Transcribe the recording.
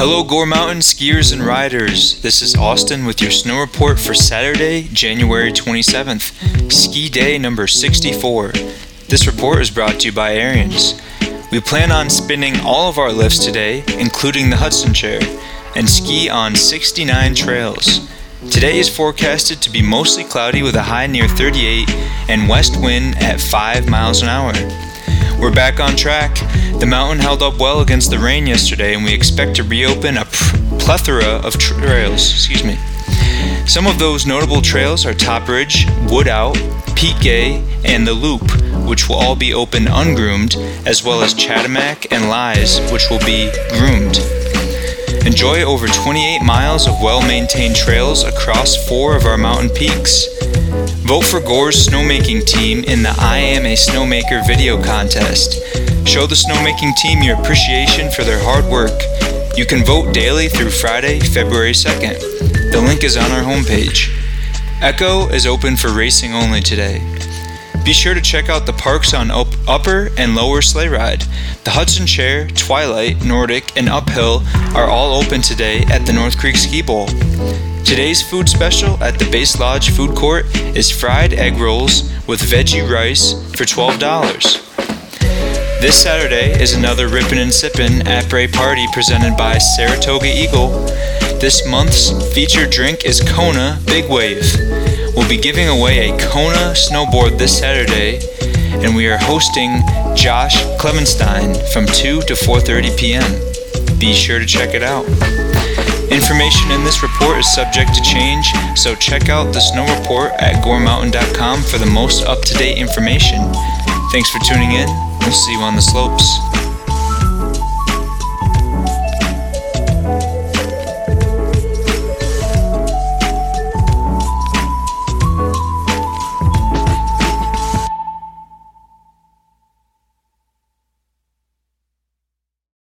Hello Gore Mountain skiers and riders, this is Austin with your snow report for Saturday, January 27th, ski day number 64. This report is brought to you by Ariens. We plan on spinning all of our lifts today, including the Hudson Chair, and ski on 69 trails. Today is forecasted to be mostly cloudy with a high near 38 and west wind at 5 miles an hour. We're back on track. The mountain held up well against the rain yesterday, and we expect to reopen a plethora of trails. Some of those notable trails are Top Ridge, Wood Out, Peak Gay, and The Loop, which will all be open ungroomed, as well as Chattamack and Lies, which will be groomed. Enjoy over 28 miles of well-maintained trails across 4 of our mountain peaks. Vote for Gore's snowmaking team in the I Am a Snowmaker video contest. Show the snowmaking team your appreciation for their hard work. You can vote daily through Friday, February 2nd. The link is on our homepage. Echo is open for racing only today. Be sure to check out the parks on Upper and Lower Sleigh Ride. The Hudson Chair, Twilight, Nordic, and Uphill are all open today at the North Creek Ski Bowl. Today's food special at the Base Lodge Food Court is fried egg rolls with veggie rice for $12. This Saturday is another Rippin' and Sippin' at Bray party presented by Saratoga Eagle. This month's featured drink is Kona Big Wave. We'll be giving away a Kona snowboard this Saturday, and we are hosting Josh Clemenstein from 2 to 4:30 p.m. Be sure to check it out. Information in this report is subject to change, so check out the snow report at goremountain.com for the most up-to-date information. Thanks for tuning in. We'll see you on the slopes.